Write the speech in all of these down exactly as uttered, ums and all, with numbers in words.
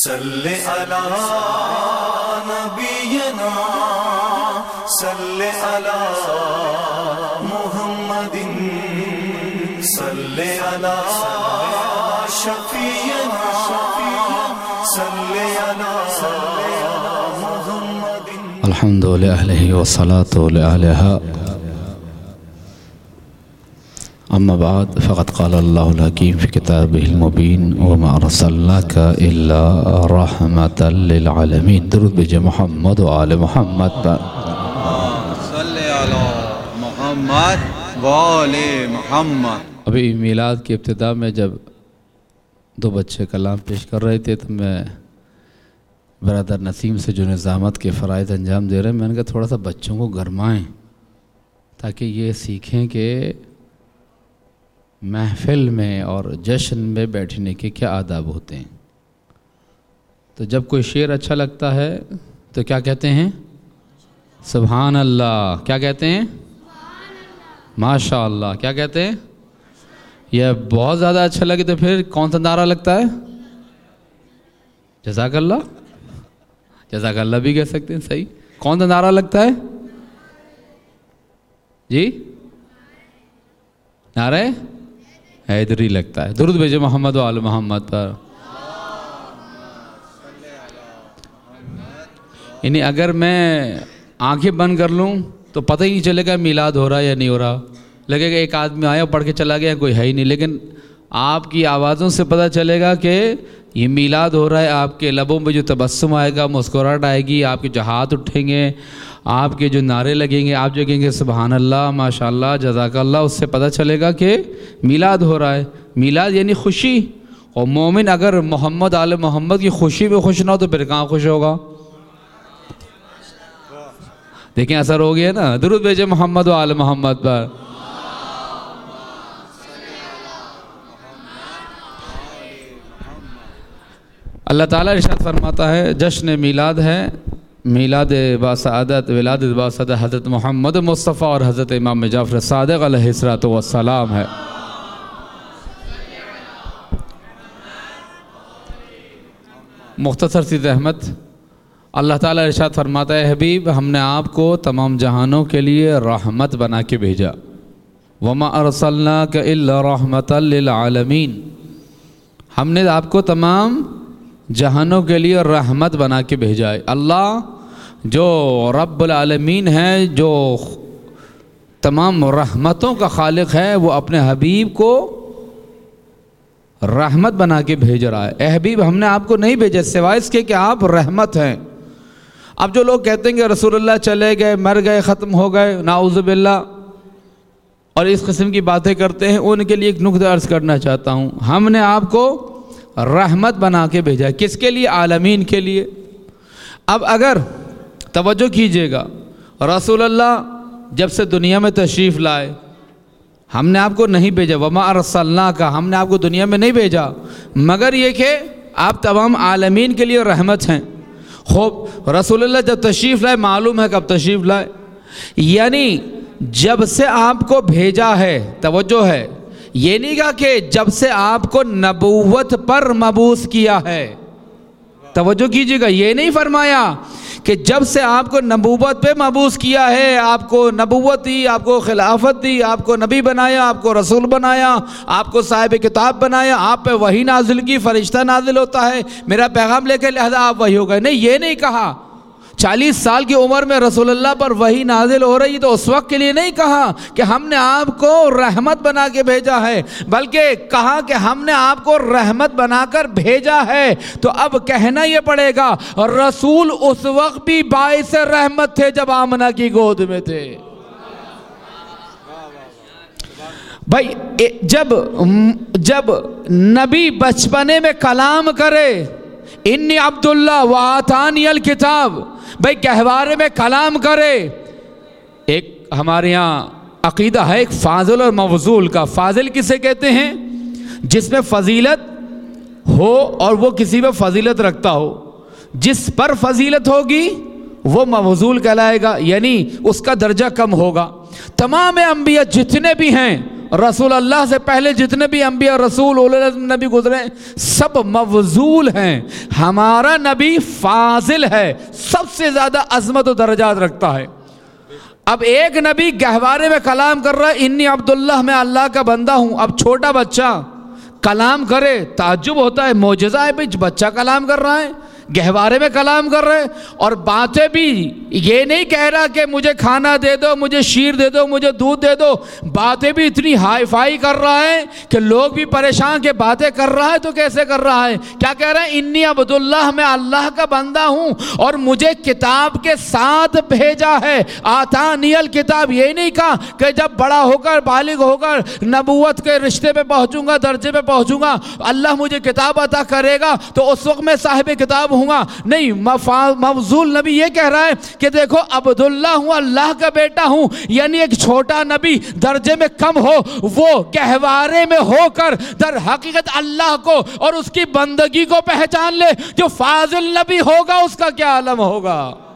صلی علی نبینا صلی علی محمد صلی علی شفیعنا صلی علی محمد الحمد للہ والصلاة لأہلها اما بعد فقد قال اللہ الحکیم فی کتابہ المبین وما ارسلناک الا رحمتا للعالمین. درود بجے محمد و آل محمد پر صلی علی محمد و آل محمد. ابھی میلاد کی ابتدا میں جب دو بچے کلام پیش کر رہے تھے تو میں برادر نسیم سے جو نظامت کے فرائض انجام دے رہے ہیں میں نے کہا تھوڑا سا بچوں کو گرمائیں تاکہ یہ سیکھیں کہ محفل میں اور جشن میں بیٹھنے کے کیا آداب ہوتے ہیں. تو جب کوئی شعر اچھا لگتا ہے تو کیا کہتے ہیں؟ سبحان اللہ. کیا کہتے ہیں؟ ماشاء اللہ. کیا کہتے ہیں؟ یہ بہت زیادہ اچھا لگے تو پھر کون سا نعرہ لگتا ہے؟ جزاک اللہ. جزاک اللہ بھی کہہ سکتے ہیں. صحیح. کون سا نعرہ لگتا ہے جی؟ نعرہ حیدری لگتا ہے. درود بھیجے محمد و آل محمد پر. یعنی اگر میں آنکھیں بند کر لوں تو پتہ ہی نہیں چلے گا میلاد ہو رہا ہے یا نہیں ہو رہا. لگے گا ایک آدمی آیا پڑھ کے چلا گیا کوئی ہے ہی نہیں. لیکن آپ کی آوازوں سے پتہ چلے گا کہ یہ میلاد ہو رہا ہے. آپ کے لبوں پہ جو تبسم آئے گا، مسکراہٹ آئے گی، آپ کے جو ہاتھ اٹھیں گے، آپ کے جو نعرے لگیں گے، آپ جو کہیں گے سبحان اللہ، ماشاء اللہ، جزاک اللہ، اس سے پتہ چلے گا کہ میلاد ہو رہا ہے. میلاد یعنی خوشی. اور مومن اگر محمد آل محمد کی خوشی میں خوش نہ ہو تو پھر کہاں خوش ہوگا؟ دیکھیں اثر ہو گیا نا. درود بھیجے محمد و آل محمد پر. اللہ تعالیٰ ارشاد فرماتا ہے جشن میلاد ہے، میلاد باسعادت، ولادت باسعادت حضرت محمد مصطفیٰ اور حضرت امام جعفر صادق علیہ الصلوۃ والسلام ہے. مختصر سی زحمت. اللہ تعالیٰ ارشاد فرماتا ہے حبیب ہم نے آپ کو تمام جہانوں کے لیے رحمت بنا کے بھیجا. وما ارسلناک الا رحمتا للعالمین. ہم نے آپ کو تمام جہانوں کے لیے رحمت بنا کے بھیجا ہے. اللہ جو رب العالمین ہے، جو تمام رحمتوں کا خالق ہے، وہ اپنے حبیب کو رحمت بنا کے بھیج رہا ہے. اے حبیب ہم نے آپ کو نہیں بھیجا سوائے اس کے کہ آپ رحمت ہیں. اب جو لوگ کہتے ہیں کہ رسول اللہ چلے گئے، مر گئے، ختم ہو گئے، نعوذ باللہ، اور اس قسم کی باتیں کرتے ہیں، ان کے لیے ایک نقطہ عرض کرنا چاہتا ہوں. ہم نے آپ کو رحمت بنا کے بھیجا ہے. کس کے لیے؟ عالمین کے لیے. اب اگر توجہ کیجئے گا، رسول اللہ جب سے دنیا میں تشریف لائے ہم نے آپ کو نہیں بھیجا. وما ارسلناک، ہم نے آپ کو دنیا میں نہیں بھیجا مگر یہ کہ آپ تمام عالمین کے لیے رحمت ہیں. خوب رسول اللہ جب تشریف لائے معلوم ہے کب تشریف لائے، یعنی جب سے آپ کو بھیجا ہے. توجہ ہے، یہ نہیں کہا کہ جب سے آپ کو نبوت پر مبعوث کیا ہے. توجہ کیجئے گا، یہ نہیں فرمایا کہ جب سے آپ کو نبوت پہ مبعوث کیا ہے، آپ کو نبوت دی، آپ کو خلافت دی، آپ کو نبی بنایا، آپ کو رسول بنایا، آپ کو صاحب کتاب بنایا، آپ پہ وحی نازل کی، فرشتہ نازل ہوتا ہے، میرا پیغام لے کے لہذا آپ وحی ہو گئے. نہیں، یہ نہیں کہا. چالیس سال کی عمر میں رسول اللہ پر وحی نازل ہو رہی تو اس وقت کے لیے نہیں کہا کہ ہم نے آپ کو رحمت بنا کے بھیجا ہے، بلکہ کہا کہ ہم نے آپ کو رحمت بنا کر بھیجا ہے. تو اب کہنا یہ پڑے گا رسول اس وقت بھی باعث رحمت تھے جب آمنہ کی گود میں تھے. بھائی جب جب نبی بچپنے میں کلام کرے انی عبداللہ وآتانی الکتاب، بھائی گہوارے میں کلام کرے. ایک ہمارے یہاں عقیدہ ہے ایک فاضل اور موزول کا. فاضل کسے کہتے ہیں؟ جس میں فضیلت ہو اور وہ کسی میں فضیلت رکھتا ہو. جس پر فضیلت ہوگی وہ موزول کہلائے گا، یعنی اس کا درجہ کم ہوگا. تمام انبیاء جتنے بھی ہیں رسول اللہ سے پہلے جتنے بھی انبیاء رسول اولو العزم نبی گزرے سب مفضول ہیں، ہمارا نبی فاضل ہے، سب سے زیادہ عظمت و درجات رکھتا ہے۔ اب ایک نبی گہوارے میں کلام کر رہا ہے، انی عبداللہ میں اللہ کا بندہ ہوں، اب چھوٹا بچہ کلام کرے تعجب ہوتا ہے، معجزہ ہے بھئی، بچہ کلام کر رہا ہے، گہوارے میں کلام کر رہے، اور باتیں بھی یہ نہیں کہہ رہا کہ مجھے کھانا دے دو، مجھے شیر دے دو، مجھے دودھ دے دو، باتیں بھی اتنی ہائی فائی کر رہا ہے کہ لوگ بھی پریشان کہ باتیں کر رہا ہے تو کیسے کر رہا ہے۔ کیا کہہ رہا ہے؟ انی عبداللہ میں اللہ کا بندہ ہوں اور مجھے کتاب کے ساتھ بھیجا ہے، آتانی الکتاب۔ یہ نہیں کہا کہ جب بڑا ہو کر بالغ ہو کر نبوت کے رشتے پہ پہنچوں گا، درجے پہ پہنچوں گا، اللہ مجھے کتاب عطا کرے گا تو اس وقت میں صاحب کتاب ہوں گا۔ نہیں، مفضول نبی یہ کہہ رہا ہے کہ دیکھو عبداللہ ہوں، اللہ کا بیٹا ہوں، یعنی ایک چھوٹا نبی درجے میں کم ہو، وہ گہوارے میں ہو کر در حقیقت اللہ کو اور اس کی بندگی کو پہچان لے۔ جو فاضل نبی ہوگا اس کا کیا عالم ہوگا۔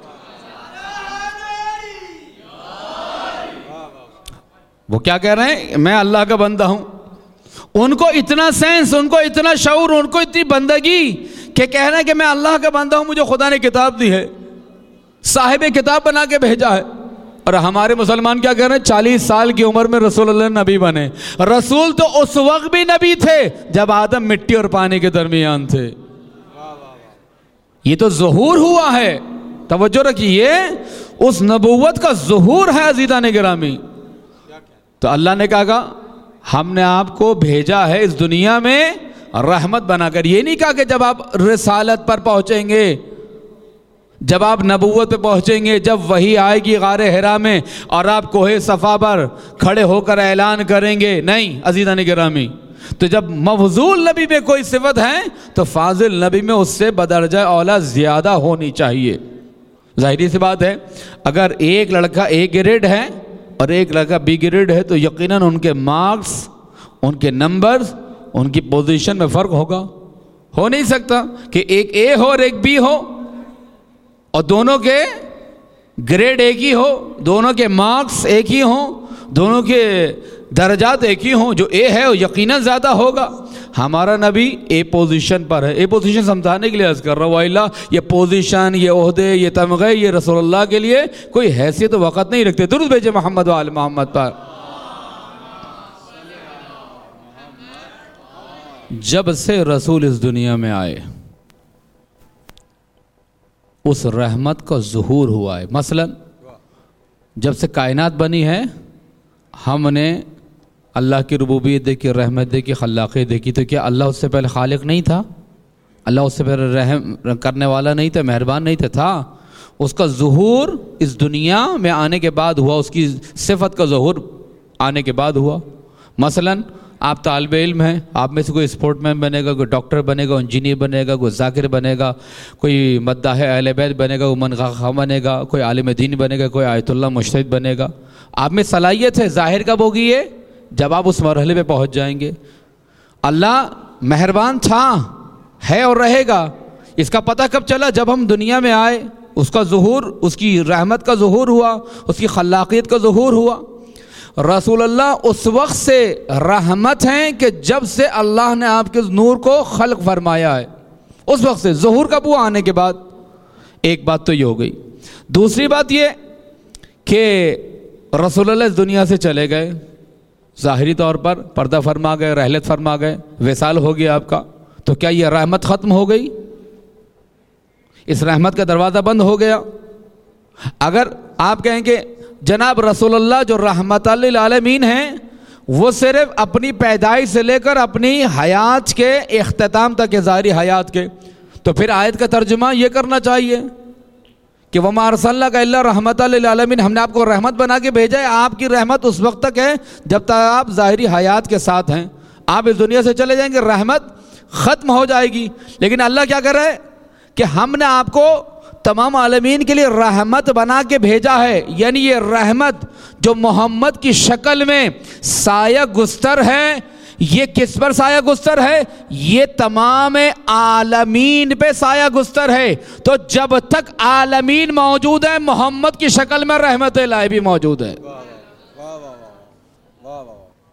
وہ کیا کہہ رہے ہیں؟ میں اللہ کا بندہ ہوں۔ ان کو اتنا سینس، ان کو اتنا شعور، ان کو اتنی بندگی کہ کہہ رہے ہیں کہ میں اللہ کا بندہ ہوں، مجھے خدا نے کتاب دی ہے، صاحب کتاب بنا کے بھیجا ہے۔ اور ہمارے مسلمان کیا کہہ رہے ہیں؟ چالیس سال کی عمر میں رسول اللہ نبی بنے۔ رسول تو اس وقت بھی نبی تھے جب آدم مٹی اور پانی کے درمیان تھے۔ یہ تو ظہور ہوا ہے، توجہ رکھیے، اس نبوت کا ظہور ہے عزیزان گرامی۔ تو اللہ نے کہا ہم نے آپ کو بھیجا ہے اس دنیا میں رحمت بنا کر۔ یہ نہیں کہا کہ جب آپ رسالت پر پہنچیں گے، جب آپ نبوت پہ پہنچیں گے، جب وحی آئے گی غار حرا میں اور آپ کوہ صفا پر کھڑے ہو کر اعلان کریں گے، نہیں عزیزان گرامی۔ تو جب مفضول نبی میں کوئی صفت ہے تو فاضل نبی میں اس سے بدرجہ اولا زیادہ ہونی چاہیے۔ ظاہری سی بات ہے، اگر ایک لڑکا اے گریڈ ہے اور ایک لڑکا بی گریڈ ہے تو یقیناً ان کے مارکس، ان کے نمبرز، ان کی پوزیشن میں فرق ہوگا۔ ہو نہیں سکتا کہ ایک اے ہو اور ایک بی ہو اور دونوں کے گریڈ ایک ہی ہو، دونوں کے مارکس ایک ہی ہوں، دونوں کے درجات ایک ہی ہوں۔ جو اے ہے وہ یقیناً زیادہ ہوگا۔ ہمارا نبی اے پوزیشن پر ہے۔ اے پوزیشن سمجھانے کے لیے عرض کر رہا ہوں، وَإِلَّا یہ پوزیشن، یہ عہدے، یہ تمغے، یہ رسول اللہ کے لیے کوئی حیثیت و وقت نہیں رکھتے۔ درود بھیجے محمد و آل محمد پر۔ جب سے رسول اس دنیا میں آئے اس رحمت کا ظہور ہوا ہے۔ مثلا جب سے کائنات بنی ہے ہم نے اللہ کی ربوبیت دیکھی، رحمت دیکھی، خلاقیت دیکھی، تو کیا اللہ اس سے پہلے خالق نہیں تھا؟ اللہ اس سے پہلے رحم کرنے والا نہیں تھا، مہربان نہیں تھا؟ تھا۔ اس کا ظہور اس دنیا میں آنے کے بعد ہوا، اس کی صفت کا ظہور آنے کے بعد ہوا۔ مثلا آپ طالب علم ہیں، آپ میں سے کوئی اسپورٹ مین بنے گا، کوئی ڈاکٹر بنے گا، انجینئر بنے گا، کوئی ذاکر بنے گا، کوئی مداح اہل بیت بنے گا، کوئی منقاہ بنے گا، کوئی عالم دین بنے گا، کوئی آیت اللہ مجتہد بنے گا۔ آپ میں صلاحیت ہے، ظاہر کب ہوگی یہ؟ جب آپ اس مرحلے پہ پہنچ جائیں گے۔ اللہ مہربان تھا، ہے اور رہے گا۔ اس کا پتہ کب چلا؟ جب ہم دنیا میں آئے، اس کا ظہور، اس کی رحمت کا ظہور ہوا، اس کی خلاقیت کا ظہور ہوا۔ رسول اللہ اس وقت سے رحمت ہیں کہ جب سے اللہ نے آپ کے نور کو خلق فرمایا ہے، اس وقت سے ظہور کب ہوا؟ آنے کے بعد۔ ایک بات تو یہ ہو گئی۔ دوسری بات یہ کہ رسول اللہ اس دنیا سے چلے گئے، ظاہری طور پر پردہ فرما گئے، رحلت فرما گئے، وصال ہو گیا آپ کا، تو کیا یہ رحمت ختم ہو گئی؟ اس رحمت کا دروازہ بند ہو گیا؟ اگر آپ کہیں کہ جناب رسول اللہ جو رحمت للعالمین ہیں وہ صرف اپنی پیدائش سے لے کر اپنی حیات کے اختتام تک کے ظاہری حیات کے، تو پھر آیت کا ترجمہ یہ کرنا چاہیے کہ وَمَا أَرْسَلْنَاكَ إِلَّا رَحْمَةً لِلْعَالَمِينَ، ہم نے آپ کو رحمت بنا کے بھیجا ہے۔ آپ کی رحمت اس وقت تک ہے جب تک آپ ظاہری حیات کے ساتھ ہیں۔ آپ اس دنیا سے چلے جائیں گے، رحمت ختم ہو جائے گی۔ لیکن اللہ کیا کر رہا ہے کہ ہم نے آپ کو تمام عالمین کے لیے رحمت بنا کے بھیجا ہے، یعنی یہ رحمت جو محمد کی شکل میں سایہ گستر ہے، یہ کس پر سایہ گستر ہے؟ یہ تمام عالمین پہ سایہ گستر ہے۔ تو جب تک عالمین موجود ہے محمد کی شکل میں رحمت الہی بھی موجود ہے۔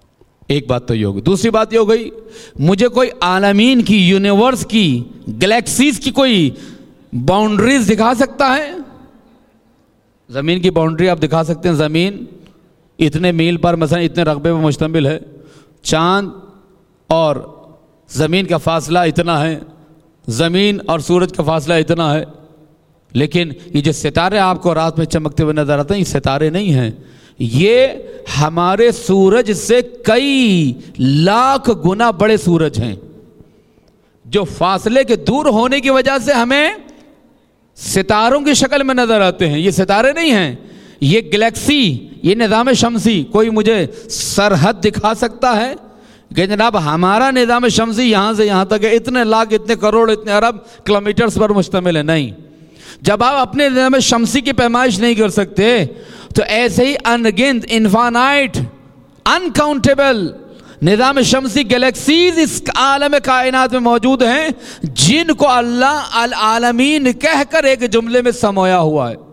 ایک بات تو یہ ہوگی. دوسری بات یہ ہو گئی مجھے کوئی عالمین کی, یونیورس کی, گلیکسیز کی کوئی باؤنڈریز دکھا سکتا ہے؟ زمین کی باؤنڈری آپ دکھا سکتے ہیں؟ زمین اتنے میل پر مثلا اتنے رقبے پر مشتمل ہے, چاند اور زمین کا فاصلہ اتنا ہے, زمین اور سورج کا فاصلہ اتنا ہے, لیکن یہ جو ستارے آپ کو رات میں چمکتے ہوئے نظر آتے ہیں یہ ستارے نہیں ہیں, یہ ہمارے سورج سے کئی لاکھ گنا بڑے سورج ہیں جو فاصلے کے دور ہونے کی وجہ سے ہمیں ستاروں کی شکل میں نظر آتے ہیں. یہ ستارے نہیں ہیں, یہ گلیکسی, یہ نظام شمسی. کوئی مجھے سرحد دکھا سکتا ہے کہ جناب ہمارا نظام شمسی یہاں سے یہاں تک ہے, اتنے لاکھ, اتنے کروڑ, اتنے ارب کلومیٹرز پر مشتمل ہے؟ نہیں. جب آپ اپنے نظام شمسی کی پیمائش نہیں کر سکتے تو ایسے ہی انگنت, انفانائٹ, انکاؤنٹیبل نظام شمسی گلیکسیز اس عالم کائنات میں موجود ہیں جن کو اللہ العالمین کہہ کر ایک جملے میں سمویا ہوا ہے.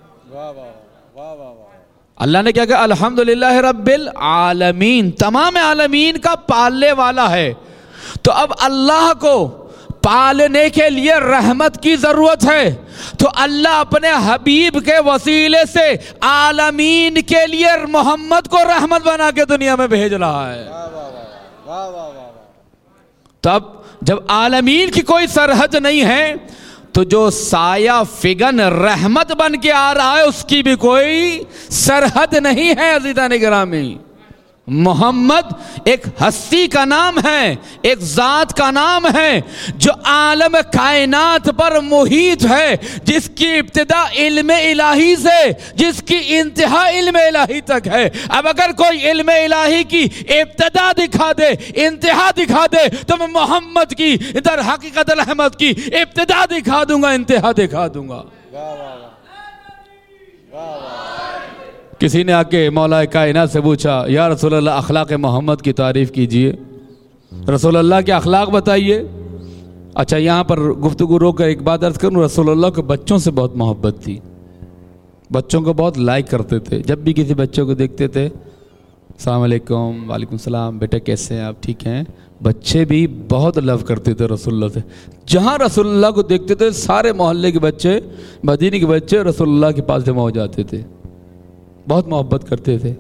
اللہ نے کیا کہا؟ الحمدللہ رب العالمین, تمام عالمین کا پالنے والا ہے. تو اب اللہ کو پالنے کے لیے رحمت کی ضرورت ہے, تو اللہ اپنے حبیب کے وسیلے سے عالمین کے لیے محمد کو رحمت بنا کے دنیا میں بھیج رہا ہے. تب جب عالمین کی کوئی سرحد نہیں ہے تو جو سایہ فگن رحمت بن کے آ رہا ہے اس کی بھی کوئی سرحد نہیں ہے. عزیزان گرامی, محمد ایک ہستی کا نام ہے, ایک ذات کا نام ہے جو عالم کائنات پر محیط ہے, جس کی ابتدا علم الہی سے, جس کی انتہا علم الہی تک ہے. اب اگر کوئی علم الہی کی ابتدا دکھا دے, انتہا دکھا دے, تو میں محمد کی در حقیقت رحمت کی ابتدا دکھا دوں گا, انتہا دکھا دوں گا. کسی نے آ کے مولا کائنات سے پوچھا, یا رسول اللہ اخلاق محمد کی تعریف کیجئے, رسول اللہ کے اخلاق بتائیے. اچھا یہاں پر گفتگو روک کر ایک بات عرض کروں, رسول اللہ کو بچوں سے بہت محبت تھی, بچوں کو بہت لائک کرتے تھے. جب بھی کسی بچوں کو دیکھتے تھے, السلام علیکم, وعلیکم السلام, بیٹا کیسے ہیں آپ, ٹھیک ہیں. بچے بھی بہت لو کرتے تھے رسول اللہ سے. جہاں رسول اللہ کو دیکھتے تھے سارے محلے کے بچے, مدینے کے بچے رسول اللہ کے پاس جمع ہو جاتے تھے, بہت محبت کرتے تھے.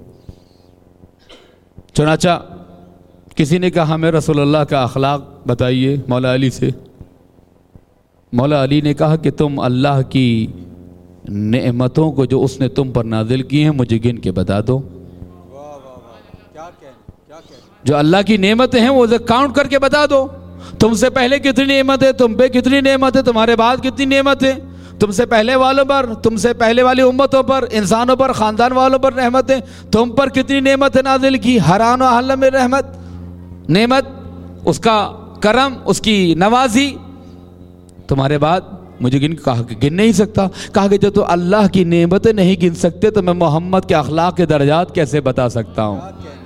چنانچہ کسی نے کہا ہمیں رسول اللہ کا اخلاق بتائیے مولا علی سے. مولا علی نے کہا کہ تم اللہ کی نعمتوں کو جو اس نے تم پر نازل کی ہیں مجھے گن کے بتا دو. جو اللہ کی نعمتیں ہیں وہ کاؤنٹ کر کے بتا دو. تم سے پہلے کتنی نعمت ہے, تم پہ کتنی نعمت ہے, تمہارے بعد کتنی نعمت ہے, تم سے پہلے والوں پر, تم سے پہلے والی امتوں پر, انسانوں پر, خاندان والوں پر رحمتیں, تم پر کتنی نعمت نازل کی. ہران و حلم میں رحمت, نعمت, اس کا کرم, اس کی نوازی. تمہارے بعد مجھے گن, کہا کہ گن نہیں سکتا. کہا کہ جو تو اللہ کی نعمتیں نہیں گن سکتے تو میں محمد کے اخلاق کے درجات کیسے بتا سکتا ہوں.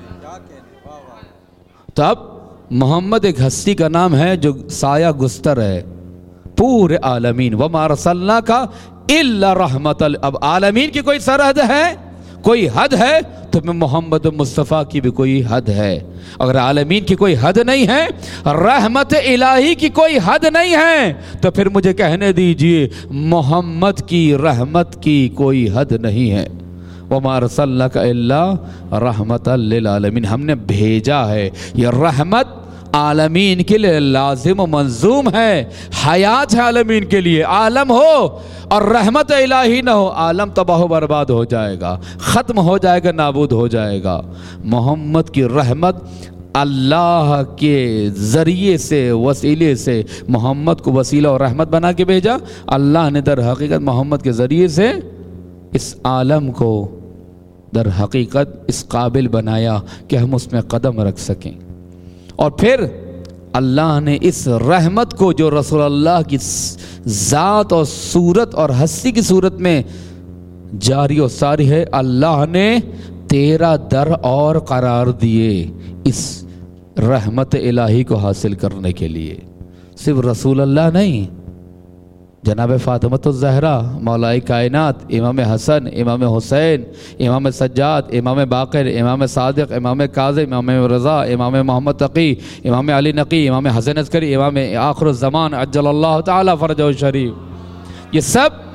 تو اب محمد ایک ہستی کا نام ہے جو سایہ گستر ہے پورے عالمین. وَمَا أَرْسَلْنَاكَ إِلَّا رَحْمَةً. اب عالمین کی کوئی سرحد ہے, کوئی حد ہے, تو میں محمد مصطفیٰ کی بھی کوئی حد ہے. اگر عالمین کی کوئی حد نہیں ہے, رحمت الہی کی کوئی حد نہیں ہے, تو پھر مجھے کہنے دیجئے محمد کی رحمت کی کوئی حد نہیں ہے. وَمَا أَرْسَلْنَاكَ إِلَّا رَحْمَةً لِلْعَالَمِينَ. ہم نے بھیجا ہے, یہ رحمت عالمین کے لیے لازم و منظوم ہے, حیات ہے عالمین کے لیے. عالم ہو اور رحمت الہی نہ ہو, عالم تباہ و برباد ہو جائے گا, ختم ہو جائے گا, نابود ہو جائے گا. محمد کی رحمت اللہ کے ذریعے سے, وسیلے سے محمد کو وسیلہ اور رحمت بنا کے بھیجا. اللہ نے در حقیقت محمد کے ذریعے سے اس عالم کو در حقیقت اس قابل بنایا کہ ہم اس میں قدم رکھ سکیں. اور پھر اللہ نے اس رحمت کو جو رسول اللہ کی ذات اور صورت اور ہستی کی صورت میں جاری و ساری ہے, اللہ نے تیرہ در اور قرار دیے اس رحمت الہی کو حاصل کرنے کے لیے. صرف رسول اللہ نہیں, جناب فاطمۃ الزہرا مولائی کائنات، امام حسن، امام حسین، امام سجاد، امام باقر، امام صادق، امام کاظم، امام رضا، امام محمد تقی، امام علی نقی، امام حسن عسکری، امام آخر الزمان عجل اللہ تعالی فرجہ الشریف، یہ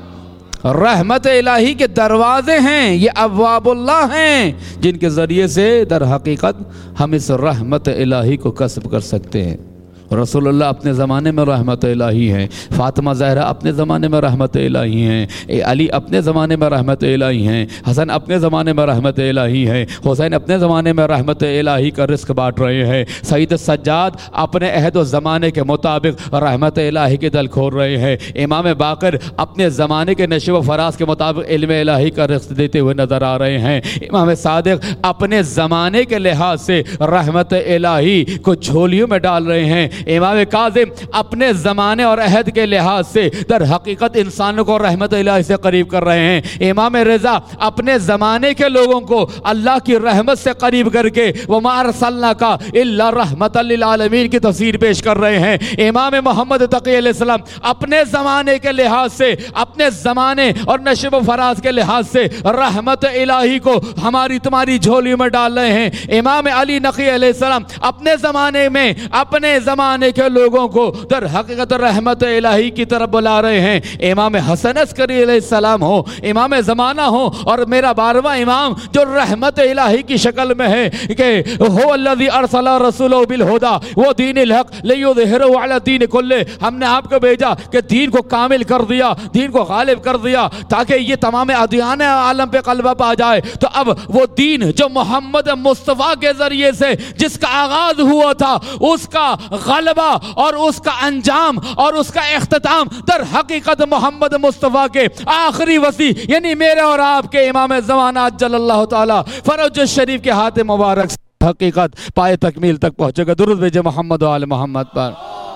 سب رحمت الہی کے دروازے ہیں، یہ ابواب اللہ ہیں جن کے ذریعے سے در حقیقت ہم اس رحمت الہی کو کسب کر سکتے ہیں۔ رسول اللہ اپنے زمانے میں رحمت الہی ہیں، فاطمہ زہرا اپنے زمانے میں رحمت الہی ہیں، علی اپنے زمانے میں رحمت الہی ہیں، حسن اپنے زمانے میں رحمت الہی ہیں، حسین اپنے زمانے میں رحمت الہی کا رزق بانٹ رہے ہیں، سید سجاد اپنے عہد و زمانے کے مطابق رحمت الہی کے دل کھول رہے ہیں، امام باقر اپنے زمانے کے نشو و فراز کے مطابق علم الہی کا رزق دیتے ہوئے نظر آ رہے ہیں، امام صادق اپنے زمانے کے لحاظ سے رحمت الہی کو جھولیوں میں ڈال رہے ہیں، امام کاظم اپنے زمانے اور عہد کے لحاظ سے در حقیقت انسانوں کو رحمت الہی سے قریب کر رہے ہیں، امام رضا اپنے زمانے کے لوگوں کو اللہ کی رحمت سے قریب کر کے وَمَا أَرْسَلْنَاكَ إِلَّا رَحْمَةً لِلْعَالَمِينَ کی تفسیر پیش کر رہے ہیں، امام محمد تقی علیہ السلام اپنے زمانے کے لحاظ سے، اپنے زمانے اور نشب و فراز کے لحاظ سے رحمت الہی کو ہماری تمہاری جھولیوں میں ڈال رہے ہیں، امام علی نقی علیہ السلام اپنے زمانے میں اپنے زمانے کے لوگوں کو در حقیقت رحمت الہی کی طرف بلا رہے ہیں، امام حسن عسکری علیہ السلام ہو، امام زمانہ ہو، اور میرا بارہواں امام جو رحمت الہی کی شکل میں ہے کہ هو الذی ارسل رسولہ بالہدی وہ دین الحق لیظہرہ علی الدین کلہ، ہم نے آپ کو بھیجا کہ دین کو کامل کر دیا، دین کو غالب کر دیا تاکہ یہ تمام ادیان عالم پہ غلبہ پا جائے۔ تو اب وہ دین جو محمد مصطفیٰ کے ذریعے سے جس کا آغاز ہوا تھا، اس کا غلبہ اور اس کا انجام اور اس کا اختتام در حقیقت محمد مصطفیٰ کے آخری وصی یعنی میرے اور آپ کے امام زمانہ عجل اللہ تعالی فرج شریف کے ہاتھ مبارک سے حقیقت پائے تکمیل تک پہنچے گا۔ درود بھیجے محمد و آل محمد پر۔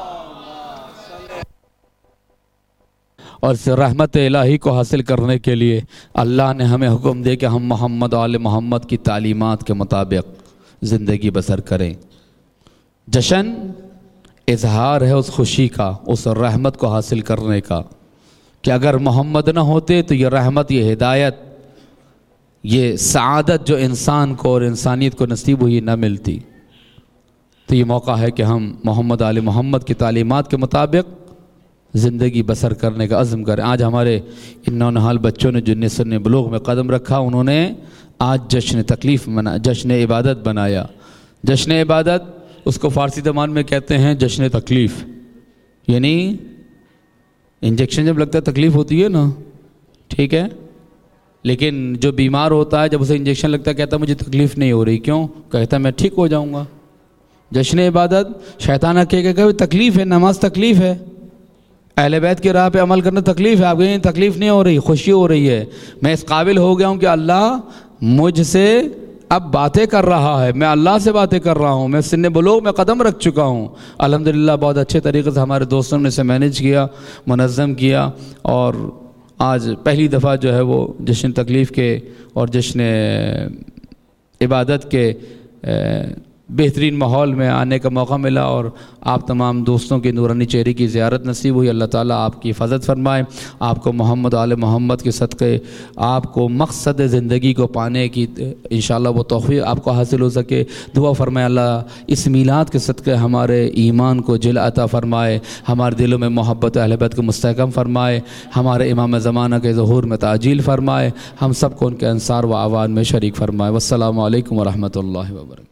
اور اس رحمت الہی کو حاصل کرنے کے لیے اللہ نے ہمیں حکم دے کہ ہم محمد و آل محمد کی تعلیمات کے مطابق زندگی بسر کریں۔ جشن اظہار ہے اس خوشی کا، اس رحمت کو حاصل کرنے کا کہ اگر محمد نہ ہوتے تو یہ رحمت، یہ ہدایت، یہ سعادت جو انسان کو اور انسانیت کو نصیب ہوئی نہ ملتی۔ تو یہ موقع ہے کہ ہم محمد آل محمد کی تعلیمات کے مطابق زندگی بسر کرنے کا عزم کریں۔ آج ہمارے ان نونہال بچوں نے جن سن بلوغ میں قدم رکھا، انہوں نے آج جشن تکلیف منا جشن عبادت بنایا۔ جشن عبادت اس کو فارسی زبان میں کہتے ہیں جشن تکلیف، یعنی انجیکشن جب لگتا ہے تکلیف ہوتی ہے نا، ٹھیک ہے، لیکن جو بیمار ہوتا ہے جب اسے انجیکشن لگتا ہے کہتا ہے مجھے تکلیف نہیں ہو رہی، کیوں؟ کہتا ہے میں ٹھیک ہو جاؤں گا۔ جشن عبادت شیطانہ کہے کہ تکلیف ہے، نماز تکلیف ہے، اہل بیت کی راہ پہ عمل کرنا تکلیف ہے، آپ کہیں تکلیف نہیں ہو رہی، خوشی ہو رہی ہے، میں اس قابل ہو گیا ہوں کہ اللہ مجھ سے اب باتیں کر رہا ہے، میں اللہ سے باتیں کر رہا ہوں، میں سن بلوغ میں قدم رکھ چکا ہوں۔ الحمدللہ بہت اچھے طریقے سے ہمارے دوستوں نے اسے مینیج کیا، منظم کیا، اور آج پہلی دفعہ جو ہے وہ جشن تکلیف کے اور جشن عبادت کے بہترین ماحول میں آنے کا موقع ملا، اور آپ تمام دوستوں کی نورانی چہرے کی زیارت نصیب ہوئی۔ اللہ تعالیٰ آپ کی حفاظت فرمائے، آپ کو محمد آل محمد کے صدقے آپ کو مقصد زندگی کو پانے کی انشاءاللہ وہ توفیق آپ کو حاصل ہو سکے۔ دعا فرمائے اللہ اس میلاد کے صدقے ہمارے ایمان کو جل عطا فرمائے، ہمارے دلوں میں محبت اہل بیت کو مستحکم فرمائے، ہمارے امام زمانہ کے ظہور میں تعجیل فرمائے، ہم سب کو ان کے انصار و اعوان میں شریک فرمائے۔ والسلام علیکم ورحمۃ اللہ وبرکاتہ۔